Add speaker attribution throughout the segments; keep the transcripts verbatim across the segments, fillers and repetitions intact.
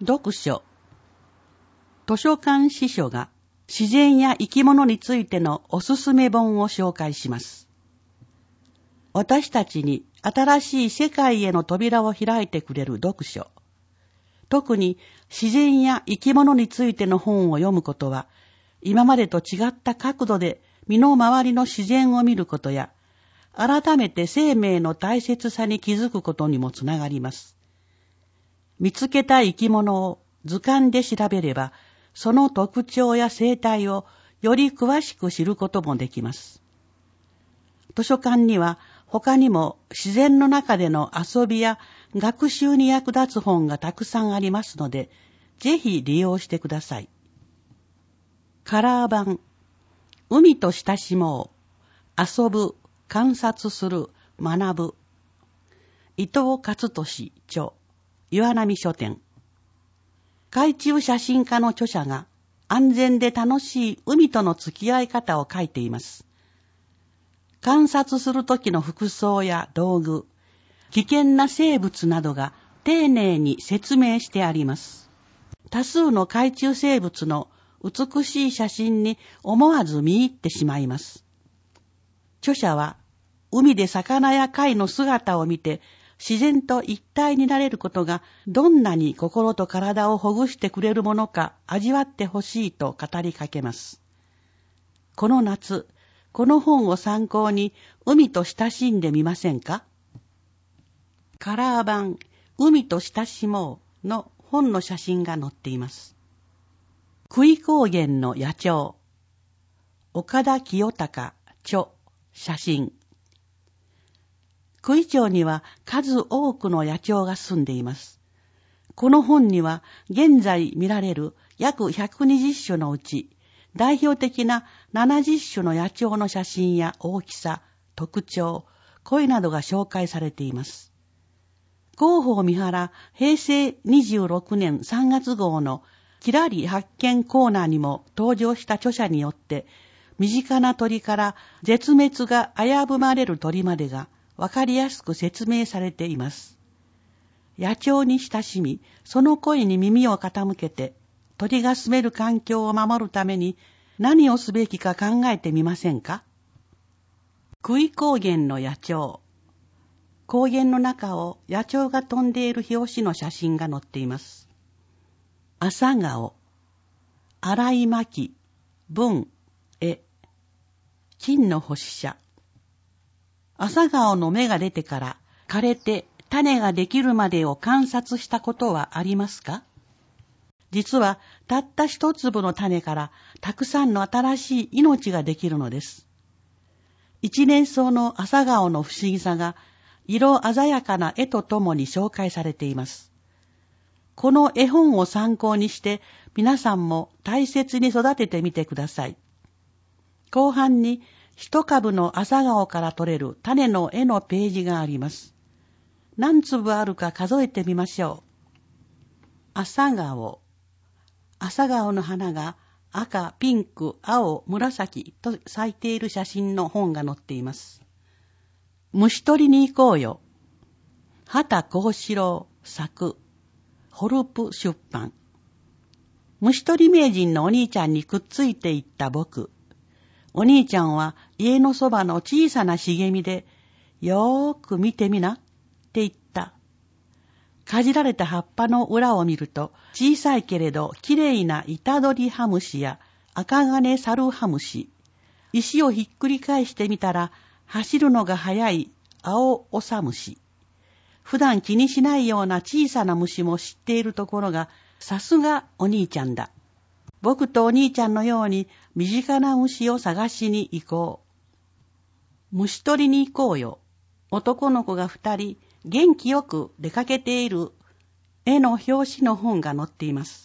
Speaker 1: 読書。図書館司書が自然や生き物についてのおすすめ本を紹介します。私たちに新しい世界への扉を開いてくれる読書。特に自然や生き物についての本を読むことは、今までと違った角度で身の回りの自然を見ることや、改めて生命の大切さに気づくことにもつながります。見つけた生き物を図鑑で調べれば、その特徴や生態をより詳しく知ることもできます。図書館には他にも自然の中での遊びや学習に役立つ本がたくさんありますので、ぜひ利用してください。カラー版、海と親しもう、遊ぶ、観察する、学ぶ。伊藤勝利著、岩波書店。海中写真家の著者が安全で楽しい海との付き合い方を書いています。観察するときの服装や道具、危険な生物などが丁寧に説明してあります。多数の海中生物の美しい写真に思わず見入ってしまいます。著者は海で魚や貝の姿を見て自然と一体になれることがどんなに心と体をほぐしてくれるものか味わってほしいと語りかけます。この夏、この本を参考に海と親しんでみませんか？カラー版、海と親しもうの本の写真が載っています。久井高原の野鳥。岡田清隆著、写真。久井町には数多くの野鳥が住んでいます。この本には現在見られる約ひゃくにじゅっ種のうち、代表的なななじゅっ種の野鳥の写真や大きさ、特徴、声などが紹介されています。広報三原平成にじゅうろくねんさんがつ号のきらり発見コーナーにも登場した著者によって、身近な鳥から絶滅が危ぶまれる鳥までがわかりやすく説明されています。野鳥に親しみ、その声に耳を傾けて、鳥が住める環境を守るために何をすべきか考えてみませんか？久井高原の野鳥。高原の中を野鳥が飛んでいる表紙の写真が載っています。朝顔、荒井巻、文、絵、金の星社。朝顔の芽が出てから枯れて種ができるまでを観察したことはありますか？実はたった一粒の種からたくさんの新しい命ができるのです。一年草の朝顔の不思議さが色鮮やかな絵とともに紹介されています。この絵本を参考にして皆さんも大切に育ててみてください。後半に一株の朝顔から取れる種の絵のページがあります。何粒あるか数えてみましょう。朝顔。朝顔の花が赤、ピンク、青、紫と咲いている写真の本が載っています。虫取りに行こうよ。畑幸四郎作。ホルプ出版。虫取り名人のお兄ちゃんにくっついていった僕。お兄ちゃんは家のそばの小さな茂みで、よーく見てみなって言った。かじられた葉っぱの裏を見ると、小さいけれどきれいなイタドリハムシや赤金サルハムシ、石をひっくり返してみたら、走るのが速い青オサムシ。普段気にしないような小さな虫も知っているところが、さすがお兄ちゃんだ。僕とお兄ちゃんのように身近な虫を探しに行こう。虫取りに行こうよ。男の子が二人元気よく出かけている絵の表紙の本が載っています。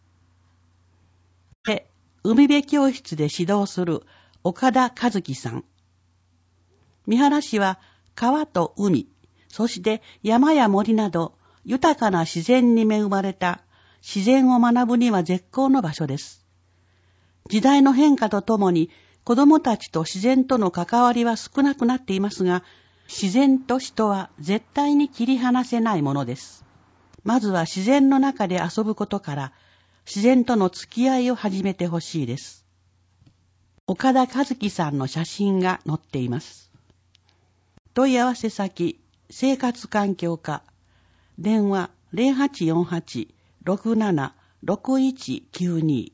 Speaker 1: で、海辺教室で指導する岡田和樹さん。三原市は川と海、そして山や森など豊かな自然に恵まれた自然を学ぶには絶好の場所です。時代の変化とともに子どもたちと自然との関わりは少なくなっていますが、自然と人は絶対に切り離せないものです。 まずは自然の中で遊ぶことから、自然との付き合いを始めてほしいです。岡田和樹さんの写真が載っています。問い合わせ先、生活環境課、電話 ゼロはちよんはち ろくなな ろくいちきゅうに。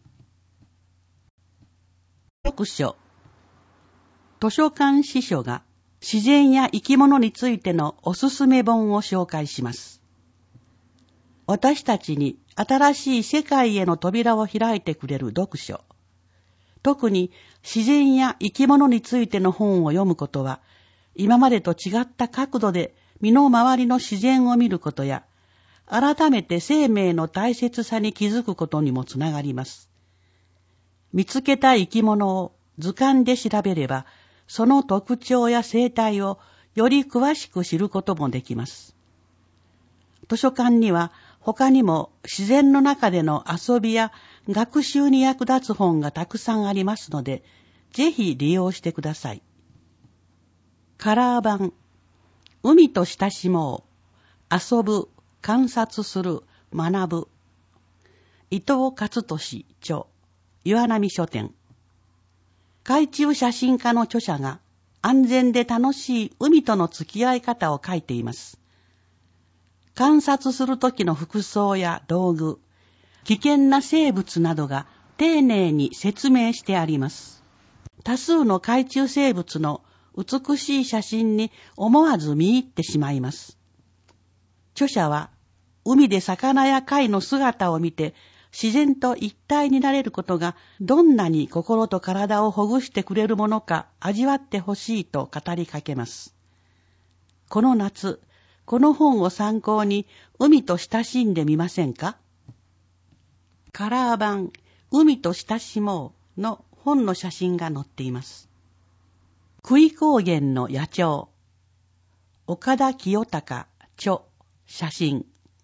Speaker 1: 読書。図書館司書が自然や生き物についてのおすすめ本を紹介します。私たちに新しい世界への扉を開いてくれる読書。特に自然や生き物についての本を読むことは、今までと違った角度で身の回りの自然を見ることや、改めて生命の大切さに気づくことにもつながります。見つけた生き物を図鑑で調べれば、その特徴や生態をより詳しく知ることもできます。図書館には他にも自然の中での遊びや学習に役立つ本がたくさんありますので、ぜひ利用してください。カラー版、海と親しもう、遊ぶ、観察する、学ぶ。伊藤勝利著、岩波書店。海中写真家の著者が安全で楽しい海との付き合い方を書いています。観察するときの服装や道具、危険な生物などが丁寧に説明してあります。多数の海中生物の美しい写真に思わず見入ってしまいます。著者は海で魚や貝の姿を見て自然と一体になれることがどんなに心と体をほぐしてくれるものか味わってほしいと語りかけます。この夏、この本を参考に海と親しんでみませんか？カラー版、海と親しもうの本の写真が載っています。久井高原の野鳥。岡田清隆著、写真。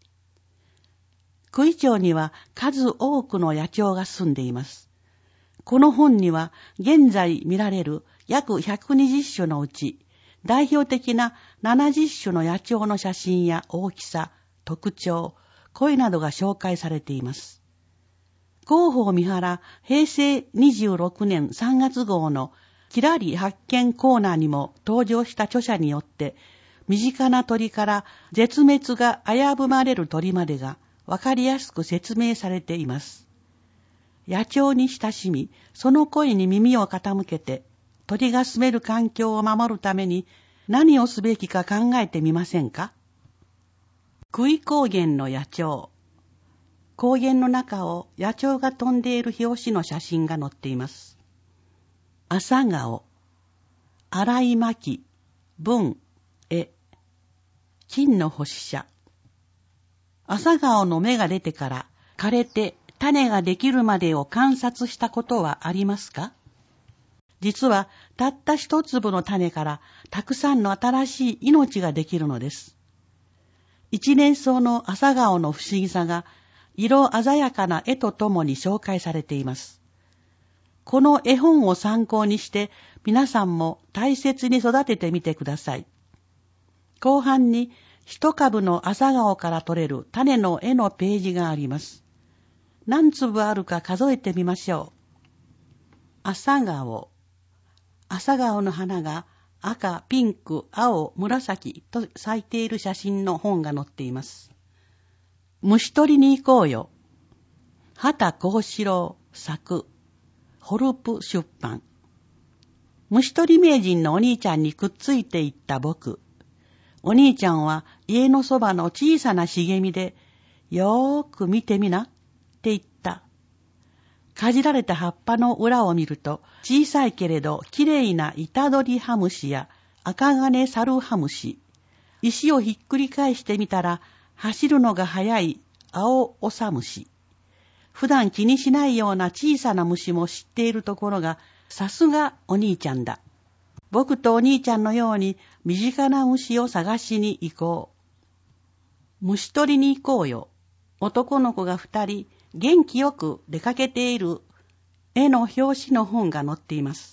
Speaker 1: 久井町には数多くの野鳥が住んでいます。この本には現在見られる約ひゃくにじゅっ種のうち、代表的なななじゅっ種の野鳥の写真や大きさ、特徴、声などが紹介されています。広報三原平成にじゅうろくねんさんがつ号のきらり発見コーナーにも登場した著者によって、身近な鳥から絶滅が危ぶまれる鳥までがわかりやすく説明されています。野鳥に親しみ、その声に耳を傾けて、鳥が住める環境を守るために何をすべきか考えてみませんか？久井高原の野鳥。高原の中を野鳥が飛んでいる表紙の写真が載っています。朝顔、荒井巻、文、絵、金の星社。朝顔の芽が出てから枯れて種ができるまでを観察したことはありますか？実はたった一粒の種からたくさんの新しい命ができるのです。一年草の朝顔の不思議さが色鮮やかな絵とともに紹介されています。この絵本を参考にして皆さんも大切に育ててみてください。後半に一株の朝顔から取れる種の絵のページがあります。何粒あるか数えてみましょう。朝顔。朝顔の花が赤、ピンク、青、紫と咲いている写真の本が載っています。虫取りに行こうよ。畑幸四郎作。ホルプ出版。虫取り名人のお兄ちゃんにくっついていった僕。お兄ちゃんは家のそばの小さな茂みで、よーく見てみなって言った。かじられた葉っぱの裏を見ると、小さいけれどきれいなイタドリハムシや赤金サルハムシ、石をひっくり返してみたら、走るのが速い青オサムシ。普段気にしないような小さな虫も知っているところが、さすがお兄ちゃんだ。僕とお兄ちゃんのように身近な虫を探しに行こう。虫取りに行こうよ。男の子が二人元気よく出かけている絵の表紙の本が載っています。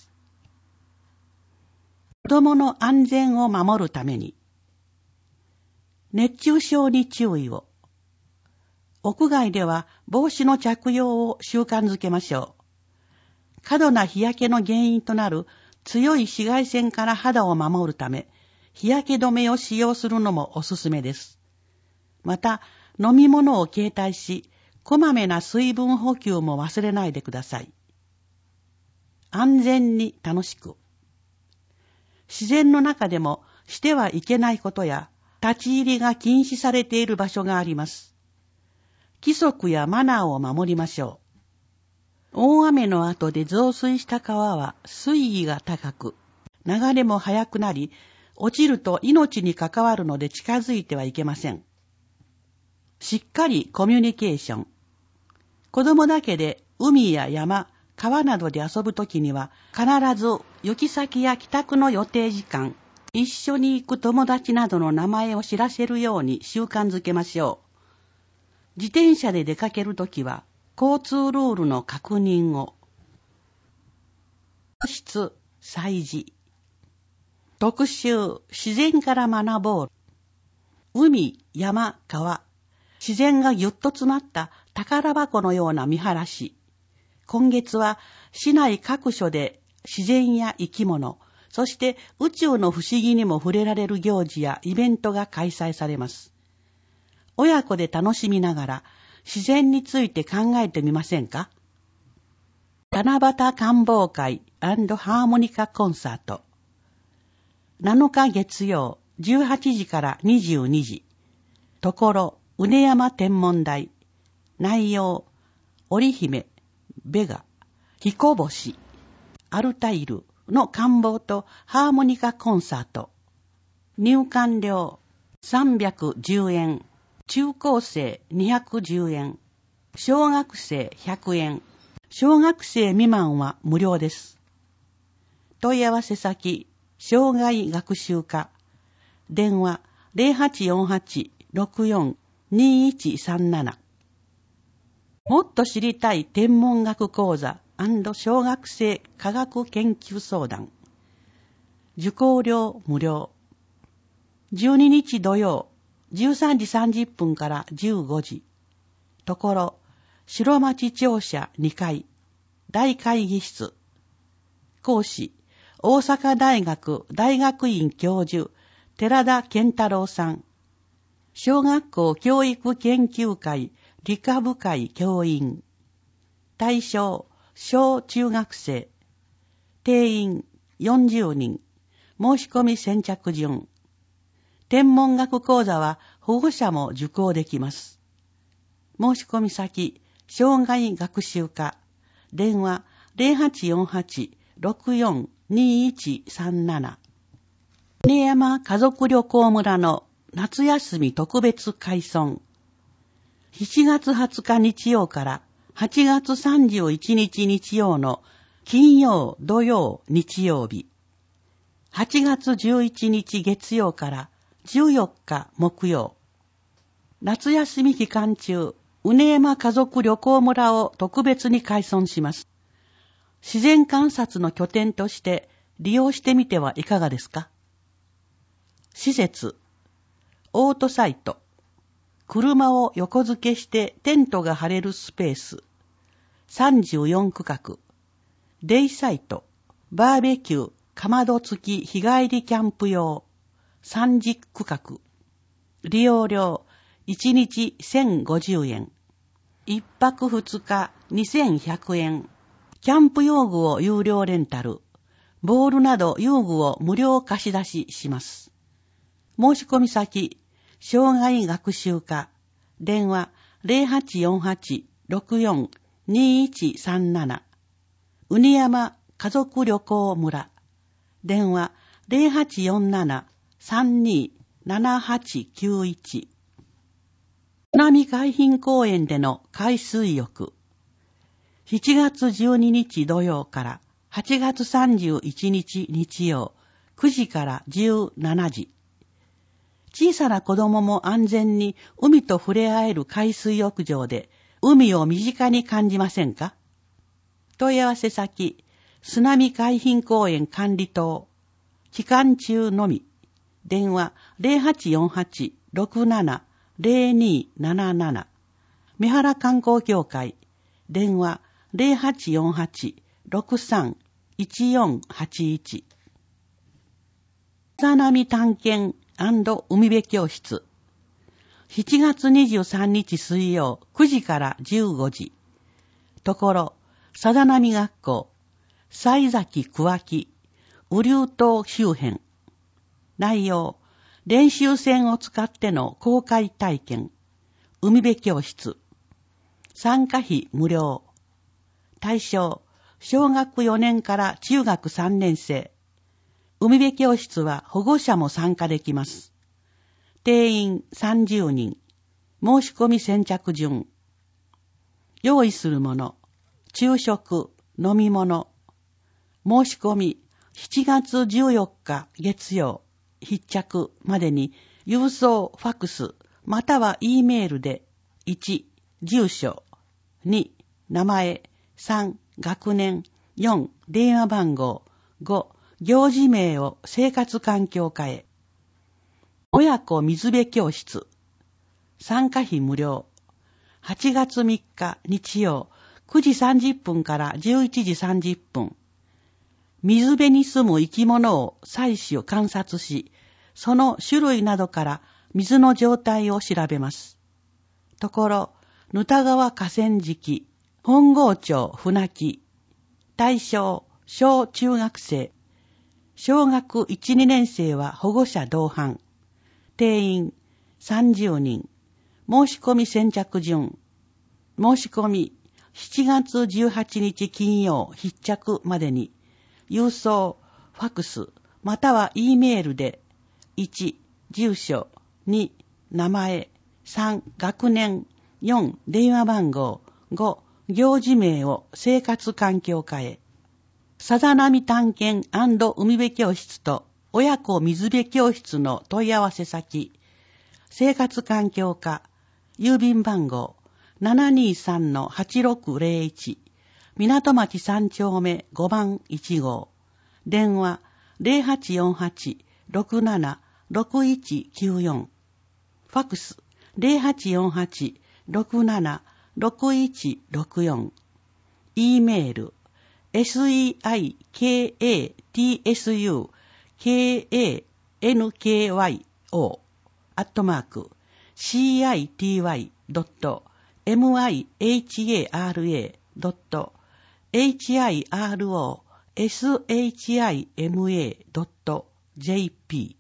Speaker 1: 子供の安全を守るために熱中症に注意を。 屋外では帽子の着用を習慣づけましょう。過度な日焼けの原因となる強い紫外線から肌を守るため、日焼け止めを使用するのもおすすめです。また、飲み物を携帯し、こまめな水分補給も忘れないでください。安全に楽しく。自然の中でもしてはいけないことや、立ち入りが禁止されている場所があります。規則やマナーを守りましょう。大雨の後で増水した川は水位が高く、流れも速くなり、落ちると命に関わるので近づいてはいけません。しっかりコミュニケーション。子供だけで海や山、川などで遊ぶときには、必ず行き先や帰宅の予定時間、一緒に行く友達などの名前を知らせるように習慣づけましょう。自転車で出かけるときは、交通ルールの確認を。質、祭事。特集、自然から学ぼう。海、山、川。自然がぎゅっと詰まった宝箱のような見晴らし。今月は市内各所で自然や生き物、そして宇宙の不思議にも触れられる行事やイベントが開催されます。親子で楽しみながら自然について考えてみませんか？七夕観望会&ハーモニカコンサート。なのか月曜じゅうはちじからにじゅうにじ。ところ、畝山天文台。内容、織姫、ベガ、彦星、アルタイルの観望とハーモニカコンサート。入館料さんびゃくじゅうえん。中高生にひゃくじゅうえん。小学生ひゃくえん。小学生未満は無料です。問い合わせ先、障害学習課。電話 ゼロはちよんはち ろくよん にいちさんなな。もっと知りたい天文学講座&小学生科学研究相談。受講料無料。じゅうににち土曜、じゅうさんじさんじゅっぷんからじゅうごじ。ところ、白町庁舎にかい、大会議室。講師、大阪大学大学院教授、寺田健太郎さん。小学校教育研究会理科部会教員。対象、小中学生。定員よんじゅうにん。申し込み先着順。天文学講座は保護者も受講できます。申し込み先、障害学習課。電話 ゼロはちよんはち ろくよん にいちさんなな。畝山家族旅行村の夏休み特別開村。しちがつはつか日曜からはちがつさんじゅういちにち日曜の金曜、土曜、日曜日。はちがつじゅういちにち月曜からじゅうよっか木曜。夏休み期間中、畝山家族旅行村を特別に開村します。自然観察の拠点として利用してみてはいかがですか？施設、オートサイト、車を横付けしてテントが張れるスペース、さんじゅうよんくかく、デイサイト、バーベキュー、かまど付き日帰りキャンプ用、さんじゅっくかく、利用料いちにちせんごじゅうえん、いっぱくふつかにせんひゃくえん、キャンプ用具を有料レンタル、ボールなど遊具を無料貸し出しします。申し込み先、障害学習課、電話 ゼロはちよんはち ろくよん にいちさんなな。畝山家族旅行村、電話 ゼロはちよんなな さんにななはちきゅういち。津波海浜公園での海水浴。しちがつじゅうににち土曜からはちがつさんじゅういちにち日曜くじからじゅうしちじ。小さな子供も安全に海と触れ合える海水浴場で海を身近に感じませんか？問い合わせ先、津波海浜公園管理棟。期間中のみ。電話 ゼロはちよんはち ろくなな ゼロになななな。 三原観光協会、電話 ゼロはちよんはち ろくさん いちよんはちいち。さざなみ探検&海辺教室。しちがつにじゅうさんにち水曜くじからじゅうごじ。ところ、さざなみ学校、西崎桑木、雨竜島周辺。内容、練習船を使っての航海体験、海辺教室。参加費無料。対象、小学よねんから中学さんねん生。海辺教室は保護者も参加できます。定員さんじゅうにん。申し込み先着順。用意するもの、昼食、飲み物。申し込み、しちがつじゅうよっか月曜、必着までに郵送、ファックス、または E メールで、いち、住所、に、名前、さん、学年、よん、電話番号、ご、行事名を生活環境課へ。親子水辺教室。参加費無料。はちがつみっか日曜くじさんじゅっぷんからじゅういちじさんじゅっぷん。水辺に住む生き物を採取観察し、その種類などから水の状態を調べます。ところ、ぬた川河川敷、本郷町船木。対象、小中学生。小学いち、にねん生は保護者同伴。定員さんじゅうにん。申し込み先着順。申し込みしちがつじゅうはちにち金曜必着までに、郵送、ファックス、または E メールで、いち、住所、に、名前、さん、学年、よん、電話番号、ご、行事名を生活環境課へ。さざなみ探検&海辺教室と親子水辺教室の問い合わせ先、生活環境課、郵便番号 ななにさんのはちろくゼロいち、港町さん丁目ごばんいち号、電話 ゼロはちよんはち ろくなな ろくいちきゅうよん、ファックス ゼロはちよんはち ろくなな ろくいちろくよん、E メールセイカトスユカンクヨ アットマーク シーアイティーワイドットミハラ ドット ヒロシマ ドット ジェーピー